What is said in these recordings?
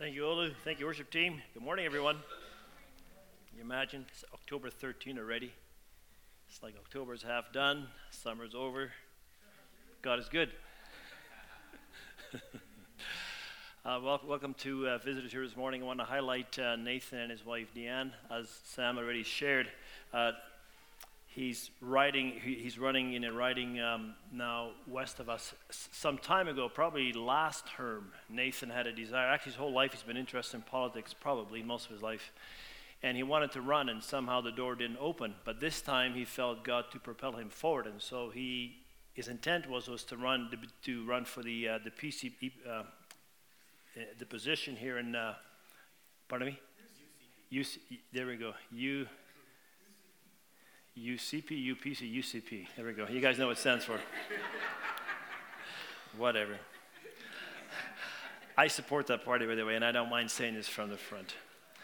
Thank you, Olu. Thank you, worship team. Good morning, everyone. Can you imagine? It's October 13 already. It's like October's half done, summer's over. God is good. Welcome to visitors here this morning. I want to highlight Nathan and his wife Deanne. As Sam already shared, he's running now west of us. Some time ago, probably last term, Nathan had a desire. Actually, his whole life he's been interested in politics, probably most of his life. And he wanted to run, and somehow the door didn't open. But this time, he felt God to propel him forward, and so his intent was to run for the PCP, the position here in. Pardon me. There we go. UCP, UPC, UCP. There we go. You guys know what it stands for. Whatever. I support that party, by the way, and I don't mind saying this from the front.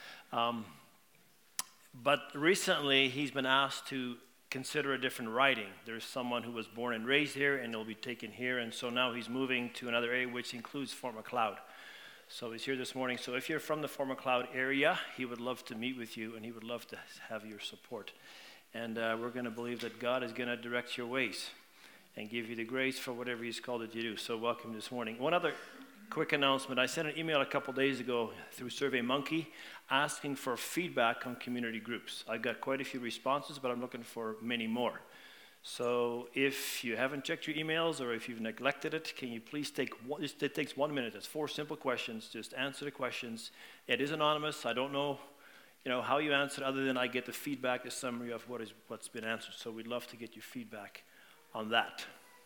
But recently, he's been asked to consider a different riding. There's someone who was born and raised here, and he'll be taken here, and so now he's moving to another area, which includes Fort Macleod. So he's here this morning. So if you're from the Fort Macleod area, he would love to meet with you, and he would love to have your support. And we're going to believe that God is going to direct your ways and give you the grace for whatever he's called you to do. So welcome this morning. One other quick announcement. I sent an email a couple days ago through SurveyMonkey asking for feedback on community groups. I got quite a few responses, but I'm looking for many more. So if you haven't checked your emails or if you've neglected it, can you please it takes 1 minute. It's 4 simple questions. Just answer the questions. It is anonymous. I don't know how you answer, other than I get the feedback, a summary of what's been answered. So we'd love to get your feedback on that.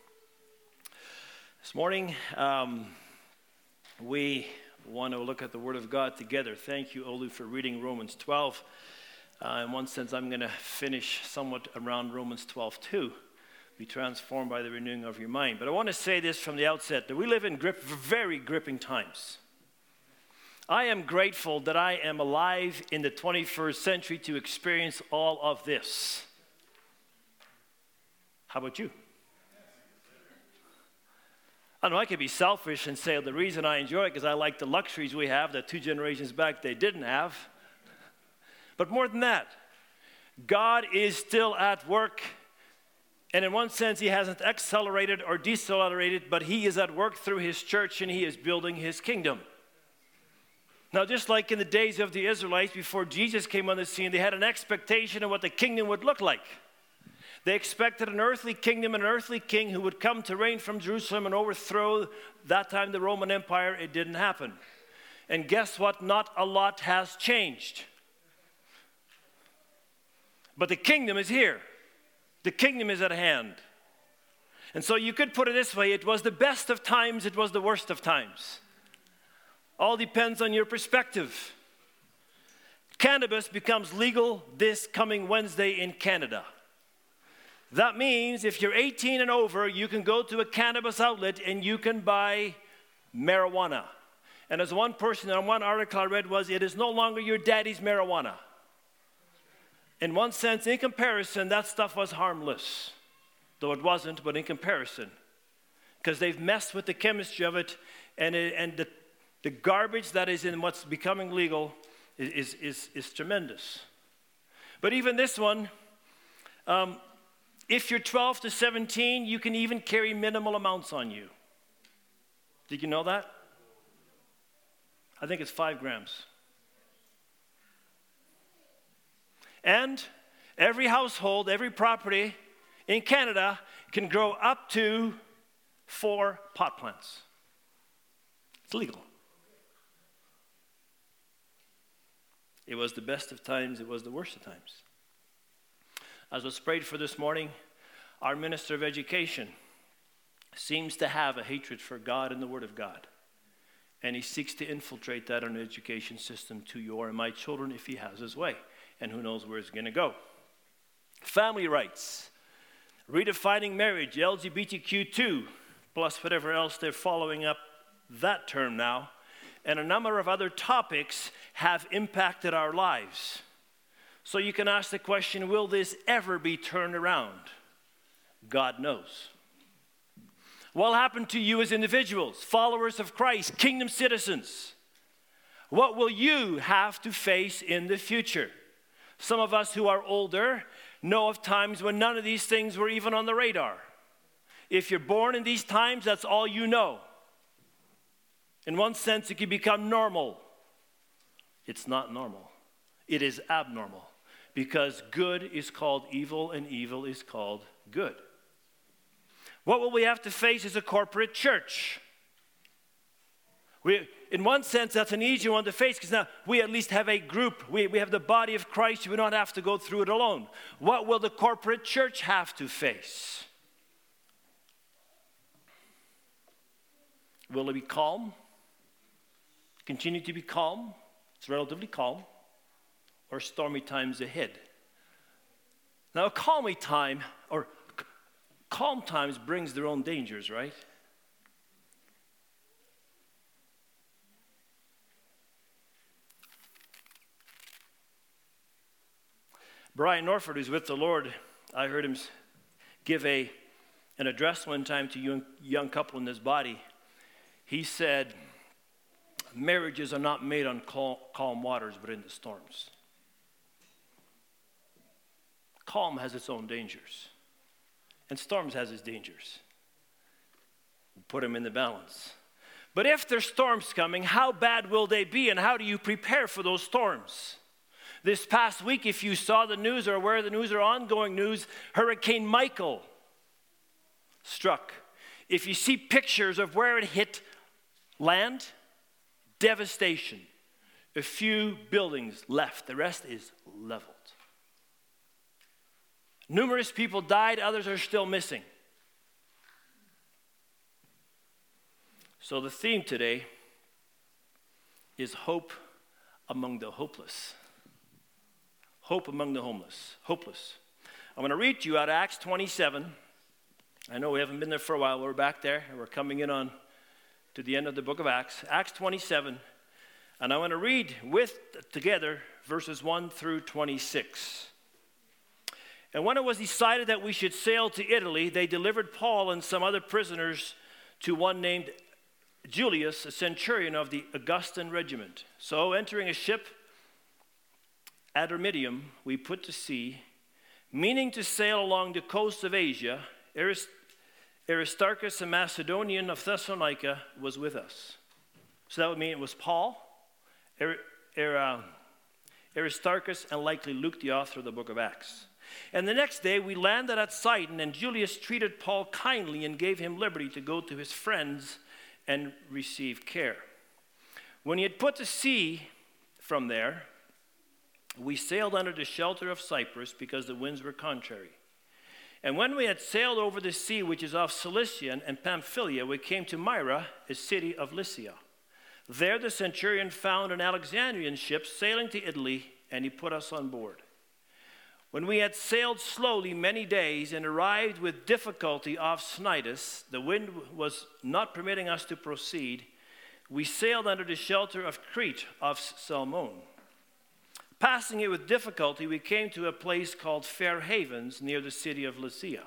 This morning, we want to look at the Word of God together. Thank you, Olu, for reading Romans 12. In one sense, I'm going to finish somewhat around Romans 12 too. Be transformed by the renewing of your mind. But I want to say this from the outset, that we live in very gripping times. I am grateful that I am alive in the 21st century to experience all of this. How about you? I know I could be selfish and say the reason I enjoy it because I like the luxuries we have that 2 generations back they didn't have. But more than that, God is still at work. And in one sense, he hasn't accelerated or decelerated, but he is at work through his church and he is building his kingdom. Now, just like in the days of the Israelites, before Jesus came on the scene, they had an expectation of what the kingdom would look like. They expected an earthly kingdom, an earthly king who would come to reign from Jerusalem and overthrow, that time, the Roman Empire. It didn't happen. And guess what? Not a lot has changed. But the kingdom is here. The kingdom is at hand. And so you could put it this way: it was the best of times, it was the worst of times. All depends on your perspective. Cannabis becomes legal this coming Wednesday in Canada. That means if you're 18 and over, you can go to a cannabis outlet and you can buy marijuana. And as one person on one article I read was, it is no longer your daddy's marijuana. In one sense, in comparison, that stuff was harmless. Though it wasn't, but in comparison. Because they've messed with the chemistry of it, and the garbage that is in what's becoming legal is tremendous. But even this one, if you're 12 to 17, you can even carry minimal amounts on you. Did you know that? I think it's 5 grams. And every household, every property in Canada can grow up to 4 pot plants. It's legal. It was the best of times, it was the worst of times. As was prayed for this morning, our Minister of Education seems to have a hatred for God and the Word of God. And he seeks to infiltrate that in the education system to your and my children if he has his way. And who knows where it's going to go. Family rights, redefining marriage, LGBTQ2, plus whatever else they're following up that term now. And a number of other topics have impacted our lives. So you can ask the question, will this ever be turned around? God knows. What will happen to you as individuals, followers of Christ, kingdom citizens? What will you have to face in the future? Some of us who are older know of times when none of these things were even on the radar. If you're born in these times, that's all you know. In one sense, it can become normal. It's not normal. It is abnormal, because good is called evil and evil is called good. What will we have to face as a corporate church? In one sense, that's an easy one to face, because now we at least have a group. We have the body of Christ. We don't have to go through it alone. What will the corporate church have to face? Will it be calm? Continue to be calm? It's relatively calm. Or stormy times ahead? Now, calm times brings their own dangers, right? Brian Norford, who's with the Lord, I heard him give an address one time to a young couple in this body. He said, marriages are not made on calm waters, but in the storms. Calm has its own dangers, and storms has its dangers. Put them in the balance. But if there's storms coming, how bad will they be, and how do you prepare for those storms? This past week, if you saw the news or aware of the news or ongoing news, Hurricane Michael struck. If you see pictures of where it hit land, devastation. A few buildings left. The rest is leveled. Numerous people died. Others are still missing. So the theme today is hope among the hopeless. Hope among the hopeless. I'm going to read to you out of Acts 27. I know we haven't been there for a while. We're back there, and we're coming in on to the end of the book of Acts. Acts 27. And I want to read together verses 1 through 26. And when it was decided that we should sail to Italy, they delivered Paul and some other prisoners to one named Julius, a centurion of the Augustan regiment. So entering a ship, Adramyttium, we put to sea, meaning to sail along the coast of Asia. Aristarchus, a Macedonian of Thessalonica, was with us. So that would mean it was Paul, Aristarchus, and likely Luke, the author of the book of Acts. And the next day we landed at Sidon, and Julius treated Paul kindly and gave him liberty to go to his friends and receive care. When he had put to sea from there, we sailed under the shelter of Cyprus because the winds were contrary. And when we had sailed over the sea which is off Cilicia and Pamphylia, we came to Myra, a city of Lycia. There the centurion found an Alexandrian ship sailing to Italy, and he put us on board. When we had sailed slowly many days and arrived with difficulty off Cnidus, the wind was not permitting us to proceed, we sailed under the shelter of Crete off Salmon. Passing it with difficulty, we came to a place called Fair Havens near the city of Lycia.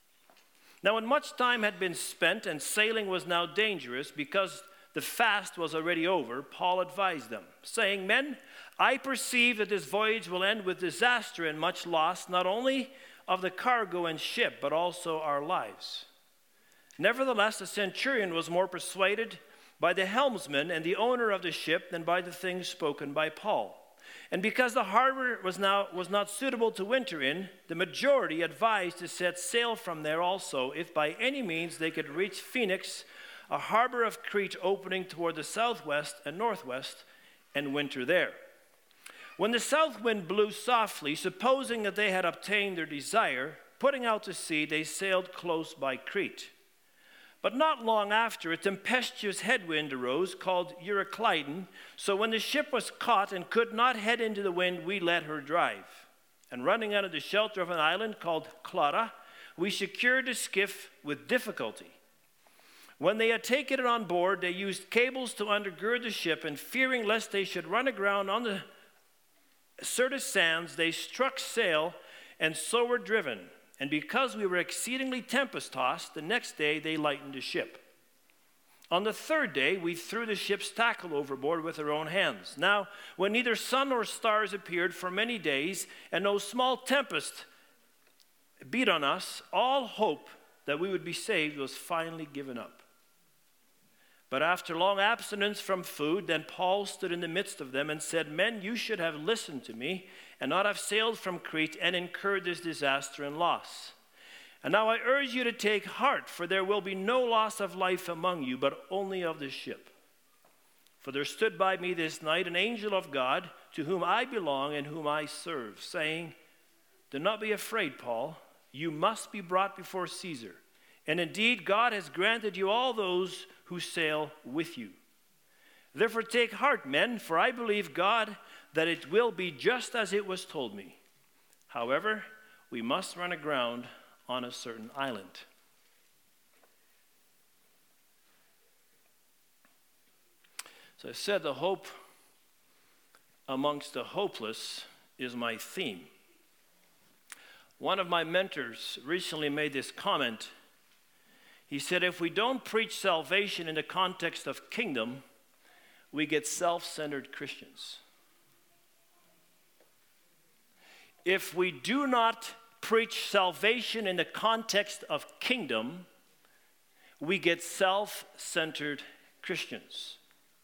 Now when much time had been spent and sailing was now dangerous because the fast was already over, Paul advised them, saying, "Men, I perceive that this voyage will end with disaster and much loss, not only of the cargo and ship, but also our lives." Nevertheless, the centurion was more persuaded by the helmsman and the owner of the ship than by the things spoken by Paul. And because the harbor was not suitable to winter in, the majority advised to set sail from there also, if by any means they could reach Phoenix, a harbor of Crete opening toward the southwest and northwest, and winter there. When the south wind blew softly, supposing that they had obtained their desire, putting out to sea, they sailed close by Crete. But not long after, a tempestuous headwind arose called Euroclydon. So when the ship was caught and could not head into the wind, we let her drive. And running under the shelter of an island called Clauda, we secured the skiff with difficulty. When they had taken it on board, they used cables to undergird the ship, and fearing lest they should run aground on the Syrtis sands, they struck sail and so were driven. And because we were exceedingly tempest-tossed, the next day they lightened the ship. On the third day, we threw the ship's tackle overboard with our own hands. Now, when neither sun nor stars appeared for many days, and no small tempest beat on us, all hope that we would be saved was finally given up. But after long abstinence from food, then Paul stood in the midst of them and said, "Men, you should have listened to me and not have sailed from Crete and incurred this disaster and loss. And now I urge you to take heart, for there will be no loss of life among you, but only of the ship. For there stood by me this night an angel of God, to whom I belong and whom I serve, saying, 'Do not be afraid, Paul. You must be brought before Caesar. And indeed, God has granted you all those who sail with you. Therefore take heart, men, for I believe God that it will be just as it was told me. However, we must run aground on a certain island.'" So I said the hope amongst the hopeless is my theme. One of my mentors recently made this comment. He said, if we don't preach salvation in the context of kingdom, we get self-centered Christians. If we do not preach salvation in the context of kingdom, we get self-centered Christians.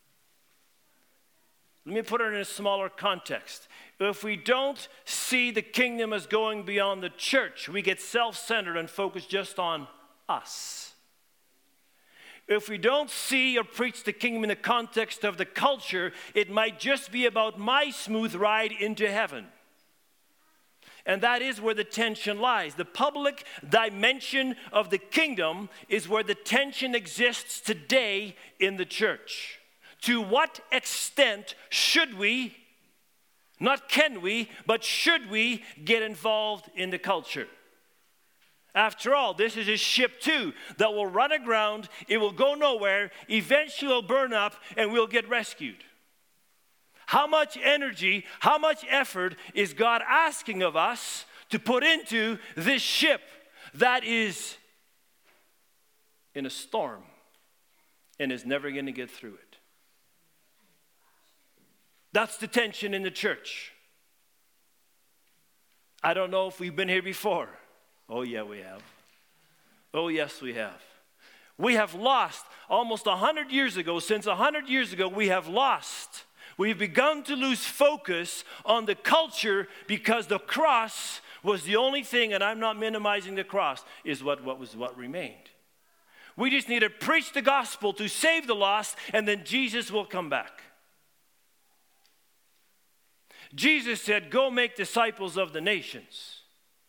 Let me put it in a smaller context. If we don't see the kingdom as going beyond the church, we get self-centered and focus just on us. If we don't see or preach the kingdom in the context of the culture, it might just be about my smooth ride into heaven. And that is where the tension lies. The public dimension of the kingdom is where the tension exists today in the church. To what extent should we, not can we, but should we get involved in the culture? After all, this is a ship too that will run aground, it will go nowhere, eventually will burn up, and we'll get rescued. How much energy, how much effort is God asking of us to put into this ship that is in a storm and is never going to get through it? That's the tension in the church. I don't know if we've been here before. Oh, yeah, we have. Oh, yes, we have. We have lost almost 100 years ago. Since 100 years ago, we have lost. We've begun to lose focus on the culture because the cross was the only thing, and I'm not minimizing the cross, is what remained. We just need to preach the gospel to save the lost, and then Jesus will come back. Jesus said, "Go make disciples of the nations."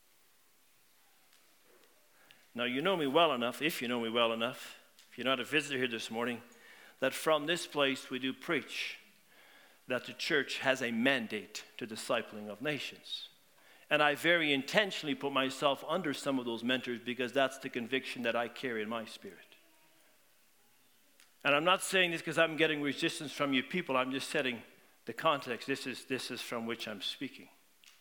Now, you know me well enough, if you know me well enough, if you're not a visitor here this morning, that from this place we do preach that the church has a mandate to discipling of nations. And I very intentionally put myself under some of those mentors because that's the conviction that I carry in my spirit. And I'm not saying this because I'm getting resistance from you people. I'm just setting the context. This is from which I'm speaking.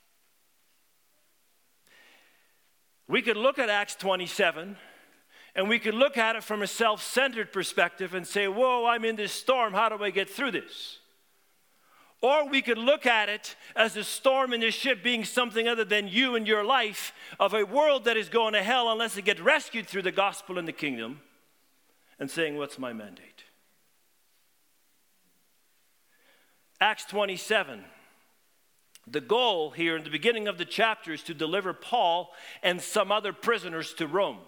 We could look at Acts 27, and we could look at it from a self-centered perspective and say, whoa, I'm in this storm. How do I get through this? Or we could look at it as a storm in this ship being something other than you and your life, of a world that is going to hell unless it gets rescued through the gospel and the kingdom, and saying, what's my mandate? Acts 27. The goal here in the beginning of the chapter is to deliver Paul and some other prisoners to Rome.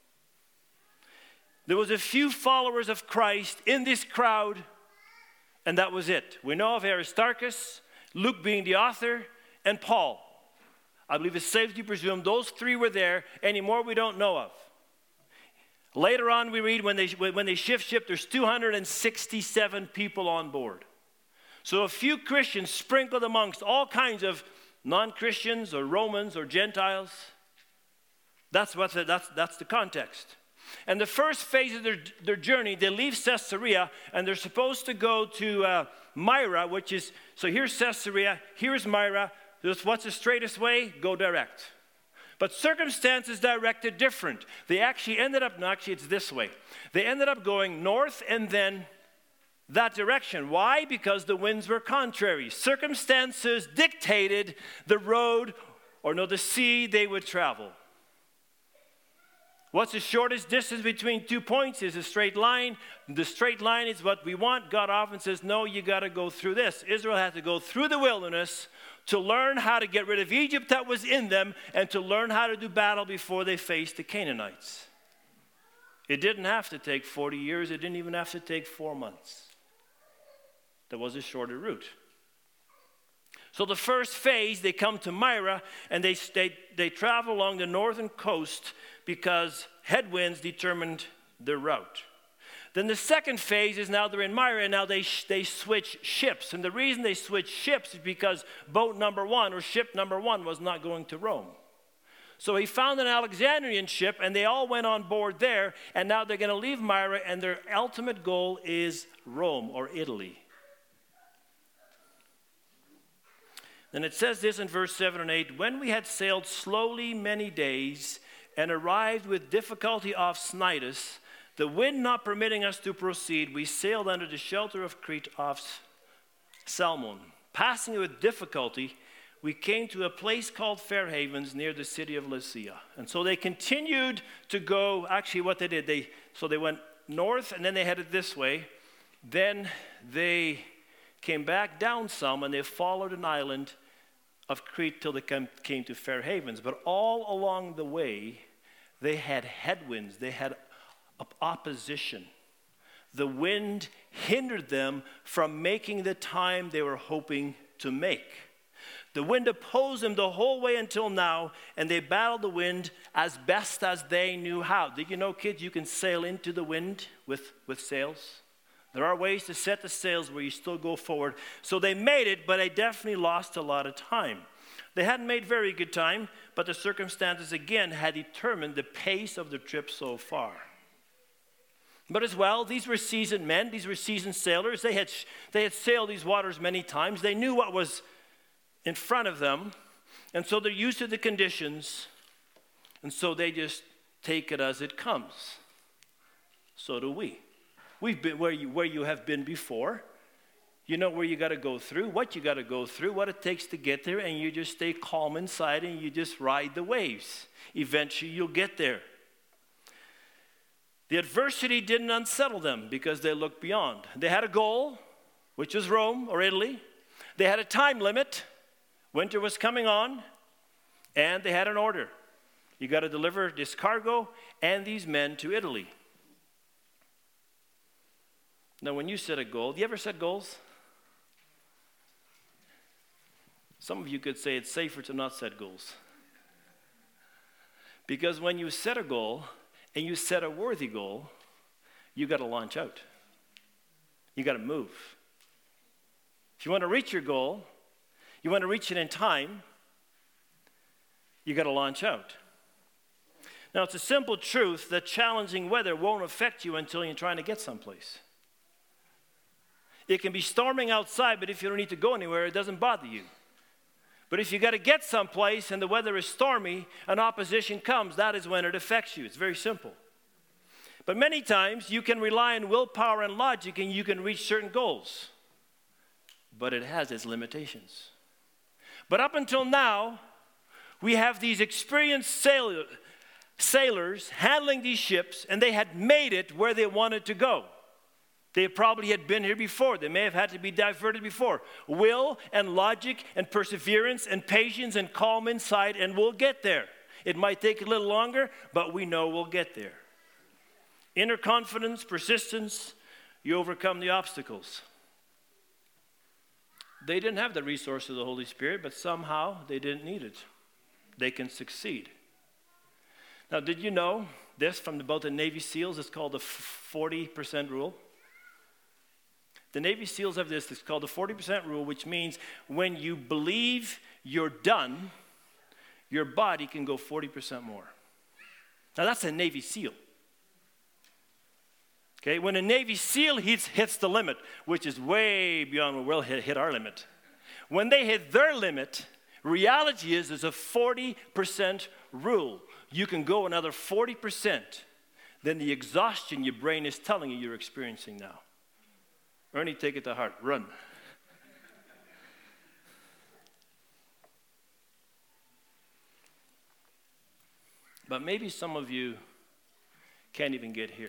There was a few followers of Christ in this crowd, and that was it. We know of Aristarchus, Luke being the author, and Paul. I believe it's safe to presume those three were there. Any more we don't know of. Later on we read when they shift ship, there's 267 people on board. So a few Christians sprinkled amongst all kinds of non-Christians or Romans or Gentiles. That's the context. And the first phase of their journey, they leave Caesarea, and they're supposed to go to Myra, which is, so here's Caesarea, here's Myra. What's the straightest way? Go direct. But circumstances directed different. They actually ended up, no, actually it's this way. They ended up going north and then that direction. Why? Because the winds were contrary. Circumstances dictated the road, the sea they would travel. What's the shortest distance between 2 points is a straight line. The straight line is what we want. God often says, no, you got to go through this. Israel had to go through the wilderness to learn how to get rid of Egypt that was in them and to learn how to do battle before they faced the Canaanites. It didn't have to take 40 years. It didn't even have to take 4 months. There was a shorter route. So the first phase, they come to Myra, and they travel along the northern coast because headwinds determined their route. Then the second phase is now they're in Myra, and now they switch ships. And the reason they switch ships is because boat number one, or ship number one, was not going to Rome. So he found an Alexandrian ship, and they all went on board there, and now they're going to leave Myra, and their ultimate goal is Rome or Italy. And it says this in verse 7 and 8, when we had sailed slowly many days and arrived with difficulty off Cnidus, the wind not permitting us to proceed, we sailed under the shelter of Crete off Salmon. Passing with difficulty, we came to a place called Fair Havens near the city of Lasea. And so they continued to go, actually what they did, they went north and then they headed this way. Then they came back down some and they followed an island of Crete till they came to Fair Havens. But all along the way, they had headwinds. They had opposition. The wind hindered them from making the time they were hoping to make. The wind opposed them the whole way until now, and they battled the wind as best as they knew how. Did you know, kids, you can sail into the wind with sails? There are ways to set the sails where you still go forward. So they made it, but they definitely lost a lot of time. They hadn't made very good time, but the circumstances again had determined the pace of the trip so far. But as well, these were seasoned men, these were seasoned sailors. They had sailed these waters many times. They knew what was in front of them, and so they're used to the conditions, and so they just take it as it comes. So do we. We've been where you have been before. You know where you got to go through, what you got to go through, what it takes to get there, and you just stay calm inside and you just ride the waves. Eventually you'll get there. The adversity didn't unsettle them because they looked beyond. They had a goal, which was Rome or Italy. They had a time limit. Winter was coming on, and they had an order. You got to deliver this cargo and these men to Italy. Now, when you set a goal, do you ever set goals? Some of you could say it's safer to not set goals. Because when you set a goal and you set a worthy goal, you got to launch out. You got to move. If you want to reach your goal, you want to reach it in time, you got to launch out. Now, it's a simple truth that challenging weather won't affect you until you're trying to get someplace. It can be storming outside, but if you don't need to go anywhere, it doesn't bother you. But if you got to get someplace and the weather is stormy and opposition comes, that is when it affects you. It's very simple. But many times you can rely on willpower and logic and you can reach certain goals. But it has its limitations. But up until now, we have these experienced sailors handling these ships, and they had made it where they wanted to go. They probably had been here before. They may have had to be diverted before. Will and logic and perseverance and patience and calm inside, and we'll get there. It might take a little longer, but we know we'll get there. Inner confidence, persistence, you overcome the obstacles. They didn't have the resource of the Holy Spirit, but somehow they didn't need it. They can succeed. Now, did you know this from about the Navy SEALs? It's called the 40% rule. The Navy SEALs have this. It's called the 40% rule, which means when you believe you're done, your body can go 40% more. Now, that's a Navy SEAL. Okay, when a Navy SEAL hits the limit, which is way beyond where we'll hit our limit. When they hit their limit, Reality is there's a 40% rule. You can go another 40% than the exhaustion your brain is telling you you're experiencing now. Ernie, take it to heart. Run. But maybe some of you can't even get here.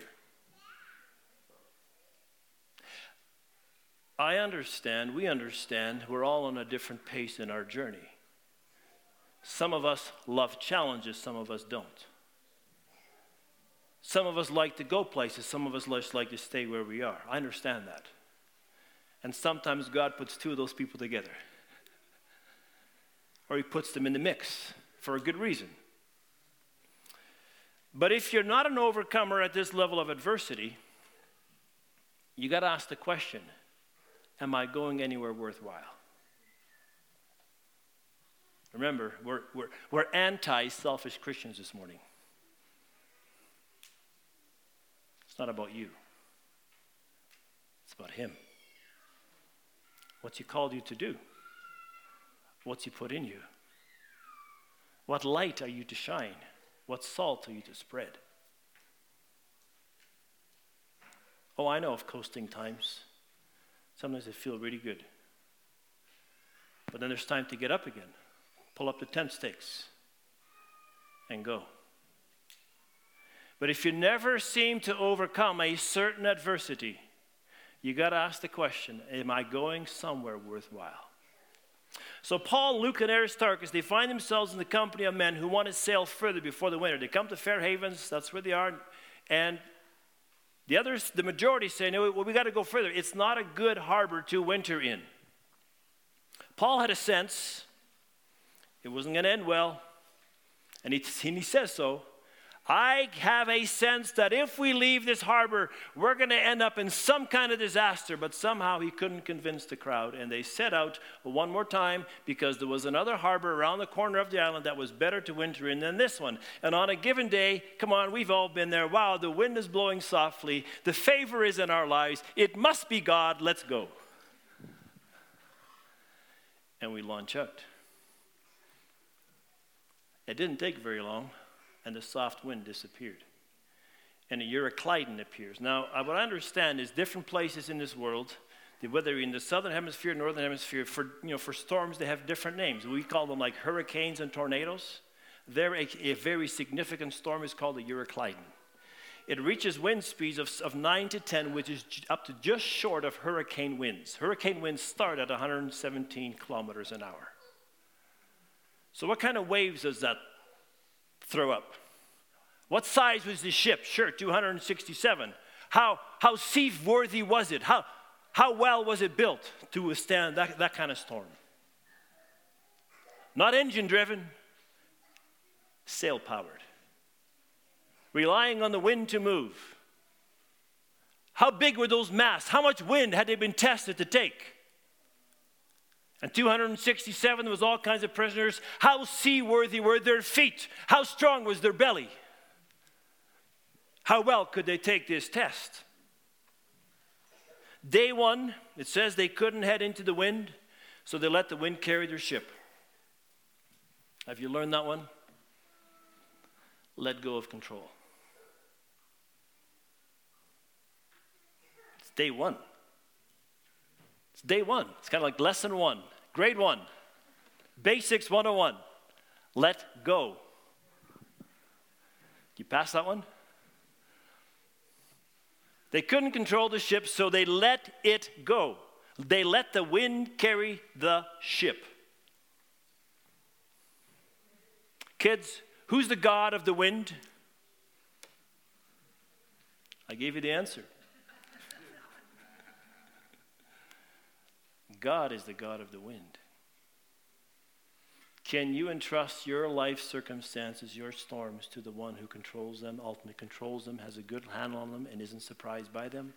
I understand, we understand, we're all on a different pace in our journey. Some of us love challenges, some of us don't. Some of us like to go places, some of us just like to stay where we are. I understand that. And sometimes God puts two of those people together. Or he puts them in the mix for a good reason. But if you're not an overcomer at this level of adversity, you got to ask the question, am I going anywhere worthwhile? Remember, we're anti-selfish Christians this morning. It's not about you. It's about him. What's he called you to do? What's he put in you? What light are you to shine? What salt are you to spread? Oh, I know of coasting times. Sometimes they feel really good. But then there's time to get up again, pull up the tent stakes, and go. But if you never seem to overcome a certain adversity, you got to ask the question, am I going somewhere worthwhile? So Paul, Luke, and Aristarchus, they find themselves in the company of men who want to sail further before the winter. They come to Fair Havens, that's where they are, and the others, the majority say, no, well, we got to go further. It's not a good harbor to winter in. Paul had a sense it wasn't going to end well, and he says so. I have a sense that if we leave this harbor, we're going to end up in some kind of disaster. But somehow he couldn't convince the crowd. And they set out one more time because there was another harbor around the corner of the island that was better to winter in than this one. And on a given day, come on, we've all been there. Wow, the wind is blowing softly. The favor is in our lives. It must be God. Let's go. And we launch out. It didn't take very long. And the soft wind disappeared. And a Euroclydon appears. Now, what I understand is different places in this world, whether in the southern hemisphere, northern hemisphere, for storms, they have different names. We call them like hurricanes and tornadoes. A very significant storm is called a Euroclydon. It reaches wind speeds of 9 to 10, which is up to just short of hurricane winds. Hurricane winds start at 117 kilometers an hour. So what kind of waves does that throw up? What size was the ship? Sure, 267. How seaworthy was it? How well was it built to withstand that kind of storm? Not engine driven, sail powered. Relying on the wind to move. How big were those masts? How much wind had they been tested to take? And 267, there was all kinds of prisoners. How seaworthy were their feet? How strong was their belly? How well could they take this test? Day one, it says they couldn't head into the wind, so they let the wind carry their ship. Have you learned that one? Let go of control. It's day one. It's day one. It's kind of like lesson one, grade one, basics 101. Let go. You pass that one? They couldn't control the ship, so they let it go. They let the wind carry the ship. Kids, who's the God of the wind? I gave you the answer. God is the God of the wind. Can you entrust your life circumstances, your storms, to the one who controls them, ultimately controls them, has a good handle on them, and isn't surprised by them?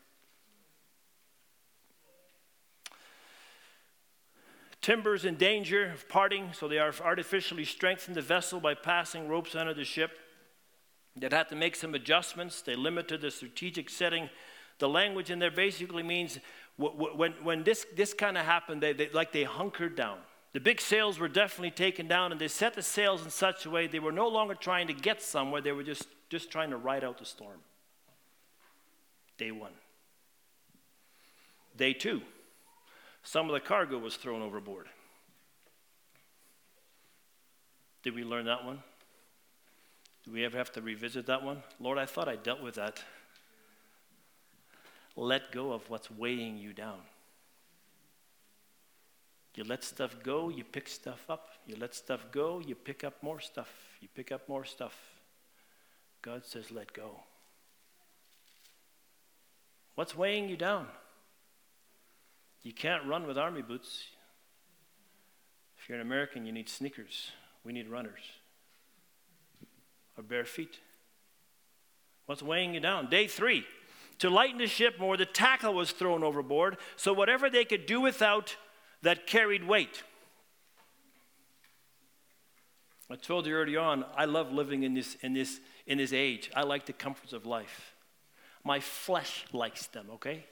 Timbers in danger of parting, so they are artificially strengthened the vessel by passing ropes under the ship. They'd had to make some adjustments. They limited the strategic setting. The language in there basically means when this kind of happened, they hunkered down. The big sails were definitely taken down, and they set the sails in such a way they were no longer trying to get somewhere. They were just trying to ride out the storm. Day 1. Day 2, some of the cargo was thrown overboard. Did we learn that one? Do we ever have to revisit that one? Lord, I thought I dealt with that. Let go of what's weighing you down. You let stuff go, you pick stuff up. You let stuff go, you pick up more stuff. You pick up more stuff. God says, let go. What's weighing you down? You can't run with army boots. If you're an American, you need sneakers. We need runners. Or bare feet. What's weighing you down? Day 3. To lighten the ship more, the tackle was thrown overboard, so whatever they could do without that carried weight. I told you early on, I love living in this age. I like the comforts of life. My flesh likes them, okay?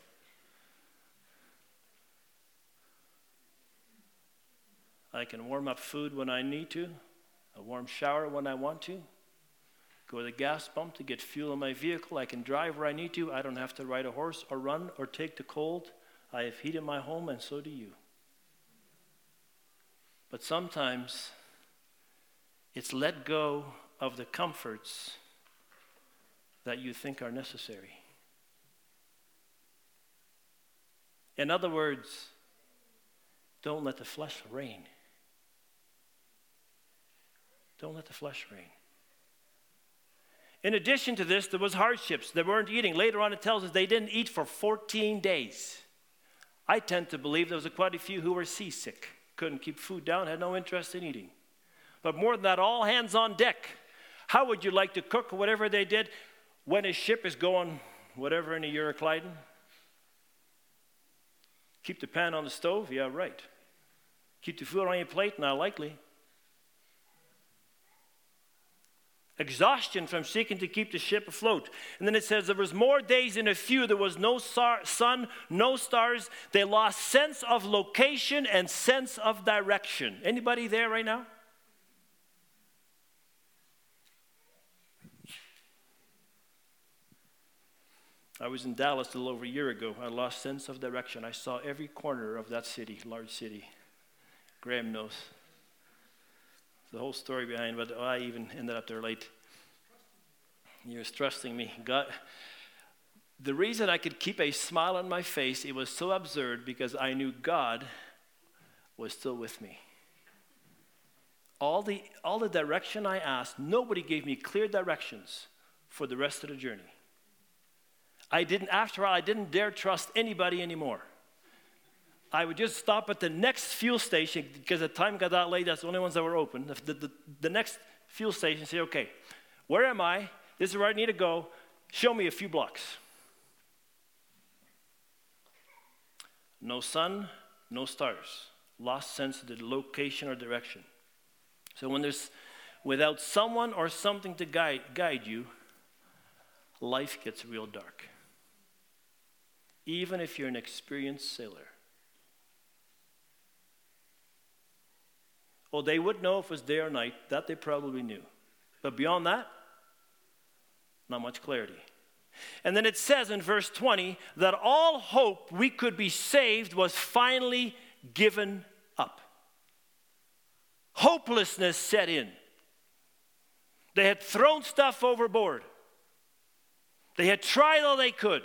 I can warm up food when I need to, a warm shower when I want to, go to the gas pump to get fuel in my vehicle. I can drive where I need to. I don't have to ride a horse or run or take the cold. I have heat in my home, and so do you. But sometimes it's let go of the comforts that you think are necessary. In other words, don't let the flesh reign. Don't let the flesh reign. In addition to this, there was hardships. They weren't eating. Later on it tells us they didn't eat for 14 days. I tend to believe there was quite a few who were seasick. Couldn't keep food down, had no interest in eating. But more than that, all hands on deck. How would you like to cook or whatever they did when a ship is going, whatever, in a Euroclydon? Keep the pan on the stove? Yeah, right. Keep the food on your plate? Not likely. Exhaustion from seeking to keep the ship afloat. And then it says there was more days than a few. There was no sun, no stars. They lost sense of location and sense of direction. Anybody there right now? I was in Dallas a little over a year ago. I lost sense of direction. I saw every corner of that city, large city. Graham knows the whole story behind it, but I even ended up there late. He was trusting me. God, the reason I could keep a smile on my face, it was so absurd because I knew God was still with me. All the direction I asked, nobody gave me clear directions for the rest of the journey. After all, I didn't dare trust anybody anymore. I would just stop at the next fuel station because the time got that late. That's the only ones that were open. The next fuel station, say, okay, where am I? This is where I need to go. Show me a few blocks. No sun, no stars. Lost sense of the location or direction. So when there's without someone or something to guide you, life gets real dark. Even if you're an experienced sailor. Well, they would know if it was day or night. That they probably knew. But beyond that, not much clarity. And then it says in verse 20 that all hope we could be saved was finally given up. Hopelessness set in. They had thrown stuff overboard. They had tried all they could.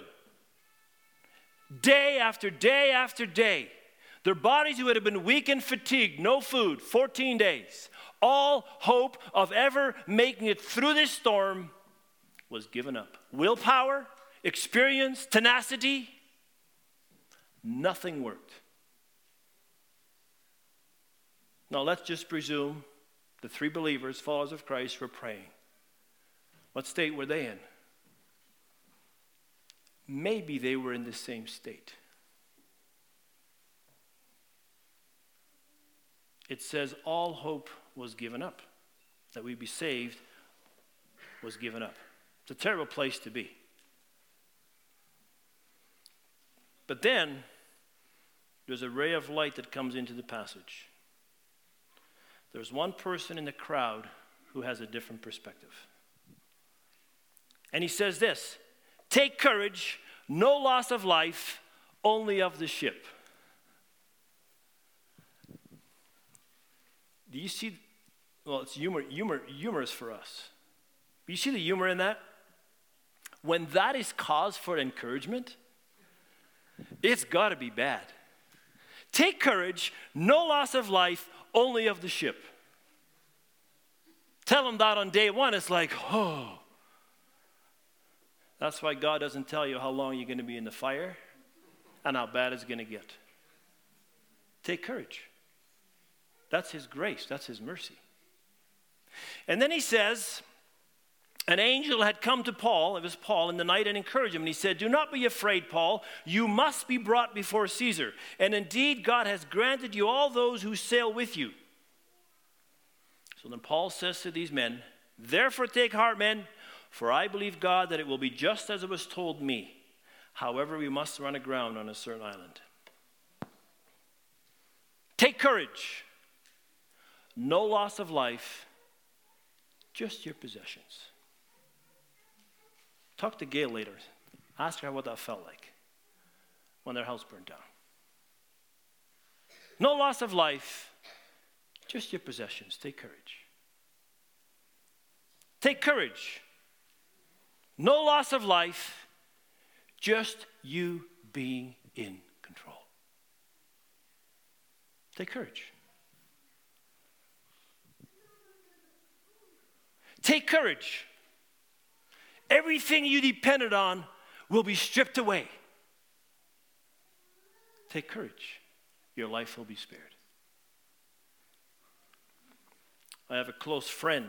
Day after day after day. Their bodies who had been weak and fatigued, no food, 14 days. All hope of ever making it through this storm was given up. Willpower, experience, tenacity, nothing worked. Now let's just presume the 3 believers, followers of Christ, were praying. What state were they in? Maybe they were in the same state. It says all hope was given up. That we'd be saved was given up. It's a terrible place to be. But then, there's a ray of light that comes into the passage. there's one person in the crowd who has a different perspective. And he says this, take courage, no loss of life, only of the ship. Do you see, well, it's humorous for us. Do you see the humor in that? When that is cause for encouragement, it's got to be bad. Take courage, no loss of life, only of the ship. Tell them that on day one, it's like, oh. That's why God doesn't tell you how long you're going to be in the fire and how bad it's going to get. Take courage. That's his grace. That's his mercy. And then he says, an angel had come to Paul, it was Paul, in the night and encouraged him. And he said, do not be afraid, Paul. You must be brought before Caesar. And indeed, God has granted you all those who sail with you. So then Paul says to these men, therefore take heart, men, for I believe God that it will be just as it was told me. However, we must run aground on a certain island. Take courage. No loss of life, just your possessions. Talk to Gail later. Ask her what that felt like when their house burned down. No loss of life, just your possessions. Take courage. Take courage. No loss of life, just you being in control. Take courage. Take courage. Everything you depended on will be stripped away. Take courage. Your life will be spared. I have a close friend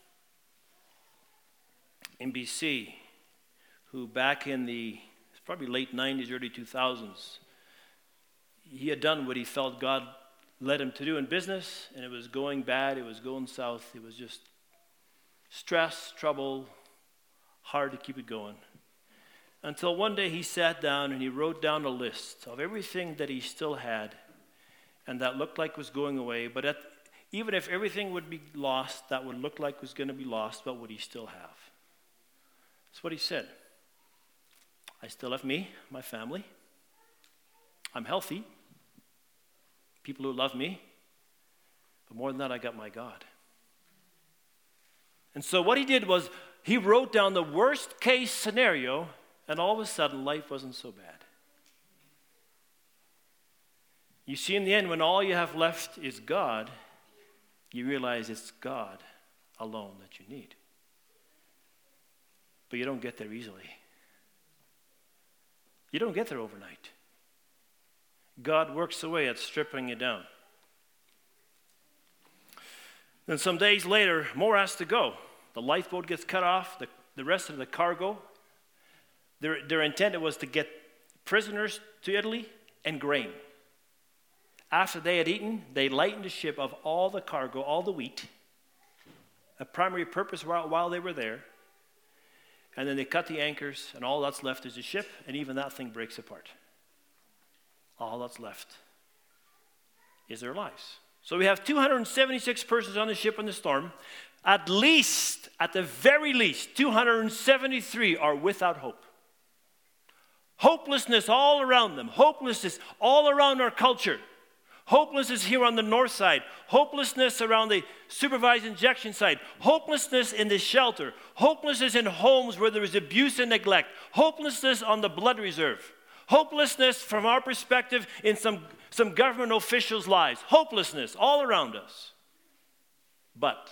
in BC who back in the probably late 90s, early 2000s, he had done what he felt God led him to do in business, and it was going bad, it was going south, it was just stress, trouble, hard to keep it going. Until one day he sat down and he wrote down a list of everything that he still had and that looked like was going away, but even if everything would be lost, that would look like was going to be lost, what would he still have? That's what he said. I still have me, my family. I'm healthy. People who love me. But more than that, I got my God. And so what he did was he wrote down the worst case scenario, and all of a sudden life wasn't so bad. You see, in the end, when all you have left is God, you realize it's God alone that you need. But you don't get there easily. You don't get there overnight. God works away at stripping you down. Then some days later, more has to go. The lifeboat gets cut off, the rest of the cargo. Their intent was to get prisoners to Italy and grain. After they had eaten, they lightened the ship of all the cargo, all the wheat, a primary purpose while they were there. And then they cut the anchors, and all that's left is the ship, and even that thing breaks apart. All that's left is their lives. So we have 276 persons on the ship in the storm. At the very least, 273 are without hope. Hopelessness all around them. Hopelessness all around our culture. Hopelessness here on the north side. Hopelessness around the supervised injection site. Hopelessness in the shelter. Hopelessness in homes where there is abuse and neglect. Hopelessness on the blood reserve. Hopelessness from our perspective in some government officials' lives. Hopelessness all around us. But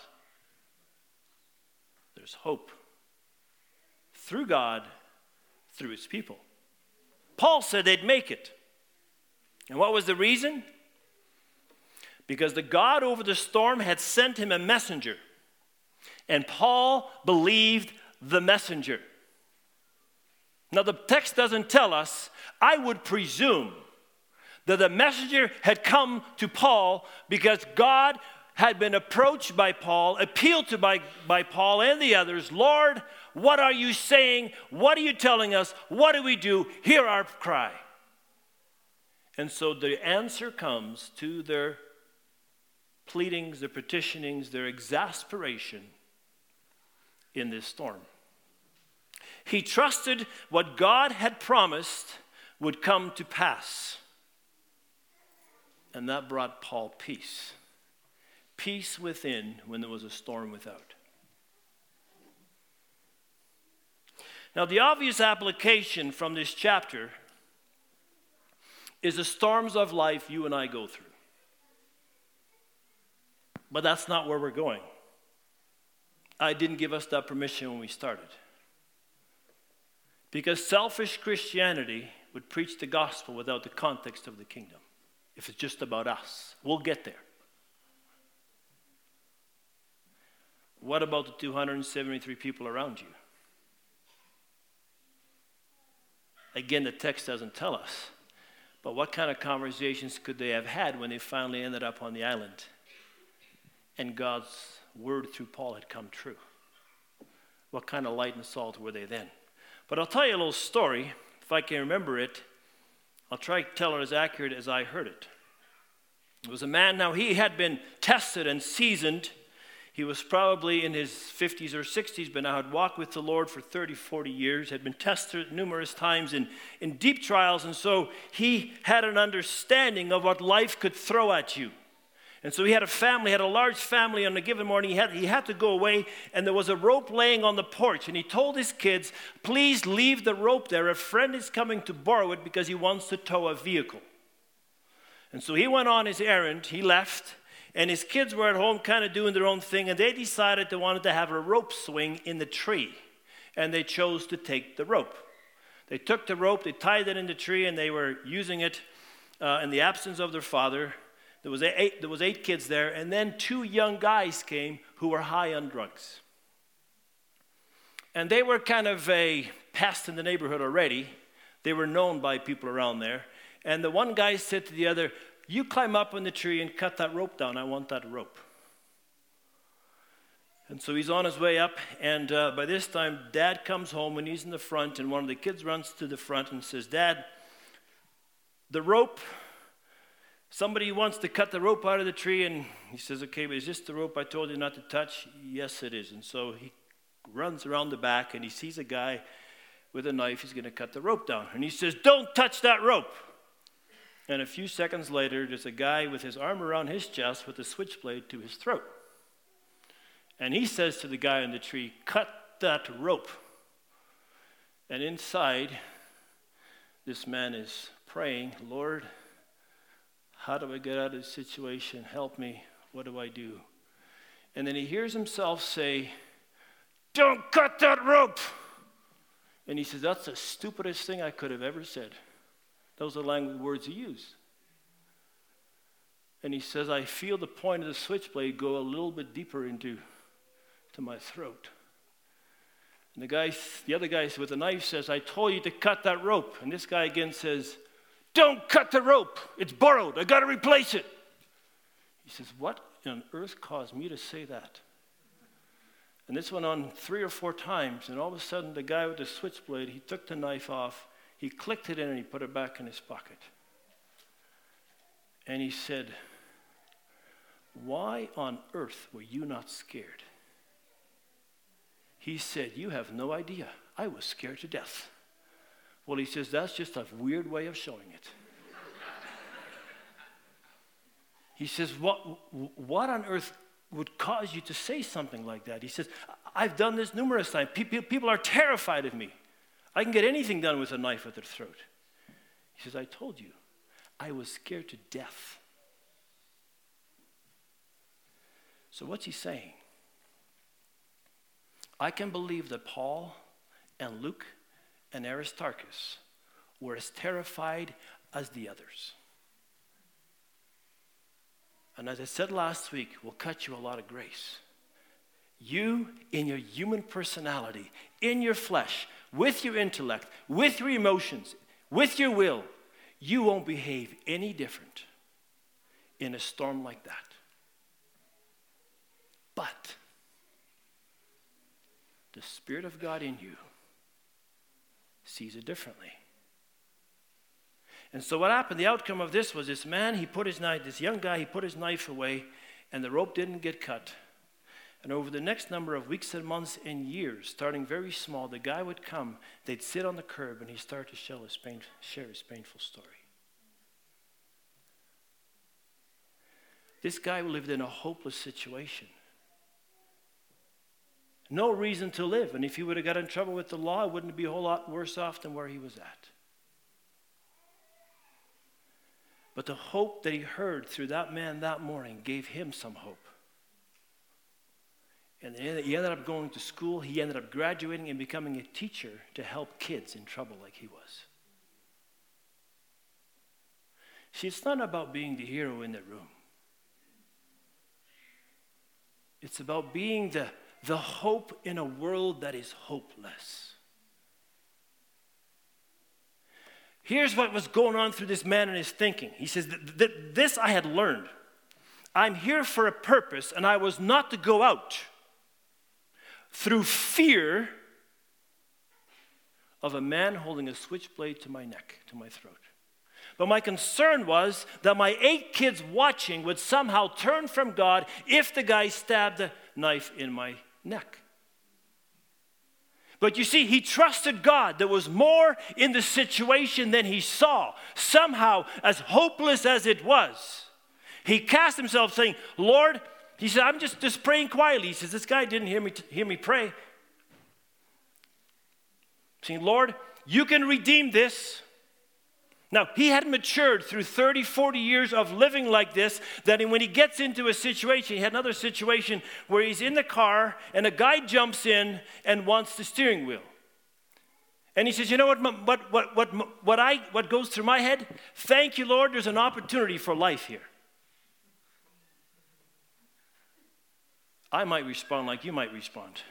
there's hope through God, through his people. Paul said they'd make it. And what was the reason? Because the God over the storm had sent him a messenger. And Paul believed the messenger. Now the text doesn't tell us. I would presume that the messenger had come to Paul because God had been approached by Paul, appealed to by Paul and the others. Lord, what are you saying? What are you telling us? What do we do? Hear our cry. And so the answer comes to their pleadings, their petitionings, their exasperation in this storm. He trusted what God had promised would come to pass. And that brought Paul peace. Peace within when there was a storm without. Now, the obvious application from this chapter is the storms of life you and I go through. But that's not where we're going. I didn't give us that permission when we started. Because selfish Christianity would preach the gospel without the context of the kingdom. If it's just about us, we'll get there. What about the 273 people around you? Again, the text doesn't tell us. But what kind of conversations could they have had when they finally ended up on the island and God's word through Paul had come true? What kind of light and salt were they then? But I'll tell you a little story. If I can remember it, I'll try to tell it as accurate as I heard it. It was a man, now he had been tested and seasoned. He was probably in his 50s or 60s, but now had walked with the Lord for 30, 40 years, had been tested numerous times in deep trials, and so he had an understanding of what life could throw at you. And so he had a family, had a large family. On a given morning, he had to go away, and there was a rope laying on the porch. And he told his kids, please leave the rope there. A friend is coming to borrow it because he wants to tow a vehicle. And so he went on his errand. He left, and his kids were at home kind of doing their own thing, and they decided they wanted to have a rope swing in the tree. And they chose to take the rope. They took the rope, they tied it in the tree, and they were using it in the absence of their father. There was 8 kids there, and then 2 young guys came who were high on drugs. And they were kind of a pest in the neighborhood already. They were known by people around there. And the one guy said to the other, you climb up on the tree and cut that rope down. I want that rope. And so he's on his way up, and by this time, Dad comes home, and he's in the front, and one of the kids runs to the front and says, Dad, the rope... somebody wants to cut the rope out of the tree, and he says, okay, but is this the rope I told you not to touch? Yes, it is. And so he runs around the back, and he sees a guy with a knife. He's going to cut the rope down. And he says, don't touch that rope. And a few seconds later, there's a guy with his arm around his chest with a switchblade to his throat. And he says to the guy in the tree, cut that rope. And inside, this man is praying, Lord, how do I get out of this situation? Help me. What do I do? And then he hears himself say, don't cut that rope. And he says, that's the stupidest thing I could have ever said. Those are the words he used. And he says, I feel the point of the switchblade go a little bit deeper into my throat. And the other guy with the knife says, I told you to cut that rope. And this guy again says, don't cut the rope. It's borrowed. I got to replace it. He says, what on earth caused me to say that? And this went on 3 or 4 times. And all of a sudden, the guy with the switchblade, he took the knife off. He clicked it in and he put it back in his pocket. And he said, why on earth were you not scared? He said, you have no idea. I was scared to death. Well, he says, that's just a weird way of showing it. He says, what on earth would cause you to say something like that? He says, I've done this numerous times. People are terrified of me. I can get anything done with a knife at their throat. He says, I told you, I was scared to death. So what's he saying? I can believe that Paul and Luke and Aristarchus were as terrified as the others. And as I said last week, will cut you a lot of grace. You, in your human personality, in your flesh, with your intellect, with your emotions, with your will, you won't behave any different in a storm like that. But the Spirit of God in you sees it differently. And so what happened, the outcome of this was this young guy, he put his knife away, And the rope didn't get cut. And over the next number of weeks and months and years, starting very small, the guy would come, they'd sit on the curb, and he'd start to share his painful story. This guy lived in a hopeless situation. No reason to live. And if he would have got in trouble with the law, it wouldn't be a whole lot worse off than where he was at. But the hope that he heard through that man that morning gave him some hope. And he ended up going to school. He ended up graduating and becoming a teacher to help kids in trouble like he was. See, it's not about being the hero in the room. It's about being the hope in a world that is hopeless. Here's what was going on through this man and his thinking. He says, this I had learned. I'm here for a purpose, and I was not to go out through fear of a man holding a switchblade to my neck, to my throat. But my concern was that my 8 kids watching would somehow turn from God if the guy stabbed a knife in my neck. But you see, he trusted God. There was more in the situation than he saw. Somehow, as hopeless as it was, he cast himself saying, Lord, he said, I'm just praying quietly. He says, this guy didn't hear me pray. Saying, Lord, you can redeem this. Now, he had matured through 30, 40 years of living like this, that when he gets into a situation, he had another situation where he's in the car and a guy jumps in and wants the steering wheel. And he says, you know what goes through my head? Thank you, Lord, there's an opportunity for life here. I might respond like you might respond.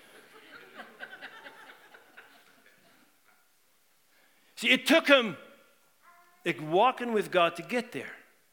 See, it took him walking with God to get there.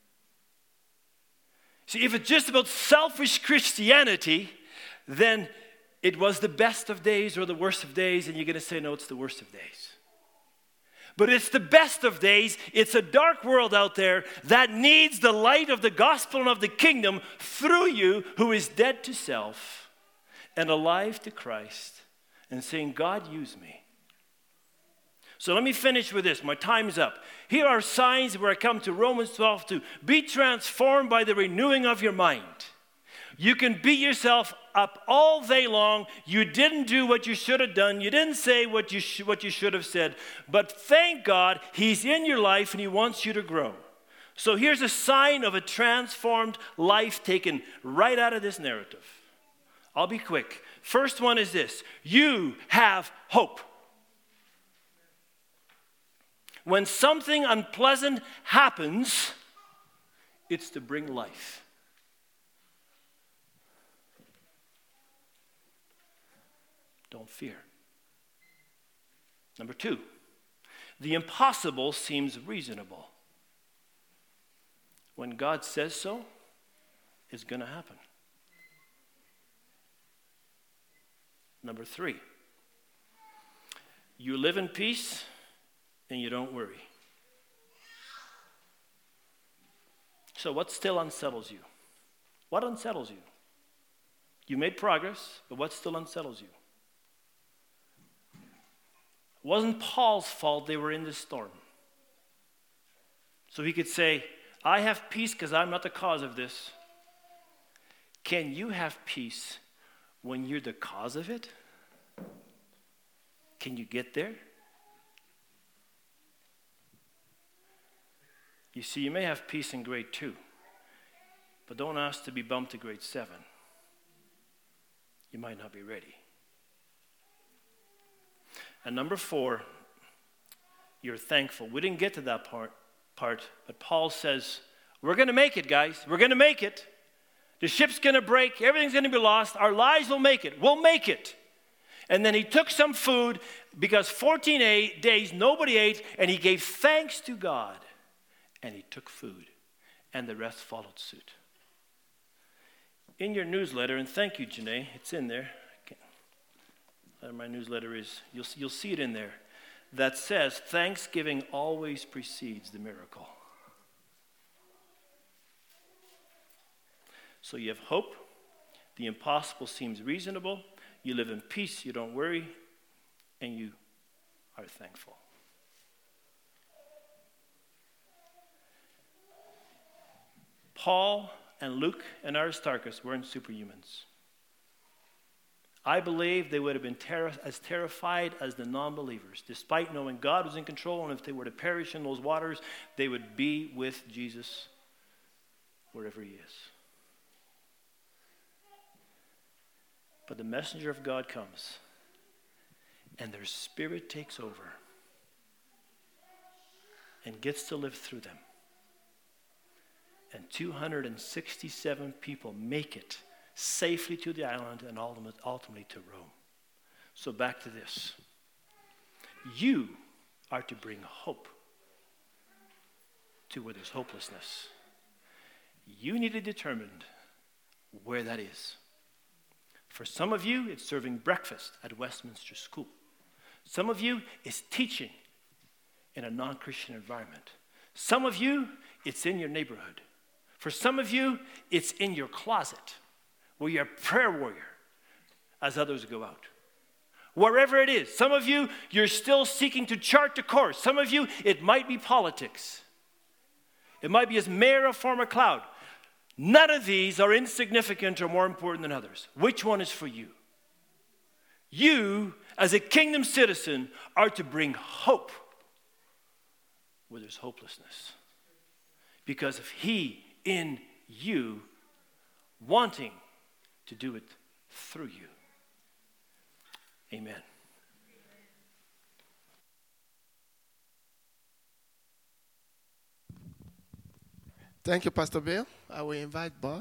See, if it's just about selfish Christianity, then it was the best of days or the worst of days, and you're going to say, no, it's the worst of days. But it's the best of days. It's a dark world out there that needs the light of the gospel and of the kingdom through you, who is dead to self and alive to Christ, and saying, God, use me. So let me finish with this. My time is up. Here are signs where I come to Romans 12:2. Be transformed by the renewing of your mind. You can beat yourself up all day long. You didn't do what you should have done. You didn't say what you should have said. But thank God, He's in your life and He wants you to grow. So here's a sign of a transformed life taken right out of this narrative. I'll be quick. First one is this. You have hope. When something unpleasant happens, it's to bring life. Don't fear. Number 2, the impossible seems reasonable. When God says so, it's going to happen. Number 3, you live in peace and you don't worry. So what still unsettles you? What unsettles you? You made progress, but what still unsettles you? It wasn't Paul's fault they were in this storm. So he could say, I have peace because I'm not the cause of this. Can you have peace when you're the cause of it? Can you get there? You see, you may have peace in grade 2, but don't ask to be bumped to grade 7. You might not be ready. And number 4, you're thankful. We didn't get to that part, but Paul says, we're going to make it, guys. We're going to make it. The ship's going to break. Everything's going to be lost. Our lives will make it. We'll make it. And then he took some food because 14 days nobody ate, and he gave thanks to God. And he took food, and the rest followed suit. In your newsletter, and thank you, Janae, it's in there. My newsletter is, you'll see it in there, that says, Thanksgiving always precedes the miracle. So you have hope. The impossible seems reasonable. You live in peace. You don't worry. And you are thankful. Paul and Luke and Aristarchus weren't superhumans. I believe they would have been as terrified as the non-believers, despite knowing God was in control, and if they were to perish in those waters, they would be with Jesus wherever he is. But the messenger of God comes, and their spirit takes over and gets to live through them. And 267 people make it safely to the island and ultimately to Rome. So back to this. You are to bring hope to where there's hopelessness. You need to determine where that is. For some of you, it's serving breakfast at Westminster School. Some of you, it's teaching in a non-Christian environment. Some of you, it's in your neighborhood. For some of you, it's in your closet, where you're a prayer warrior as others go out. Wherever it is. Some of you, you're still seeking to chart the course. Some of you, it might be politics. It might be as mayor of Fort Macleod. None of these are insignificant or more important than others. Which one is for you? You, as a kingdom citizen, are to bring hope where there's hopelessness. Because of he in you wanting to do it through you. Amen. Thank you, Pastor Bill. I will invite Bob.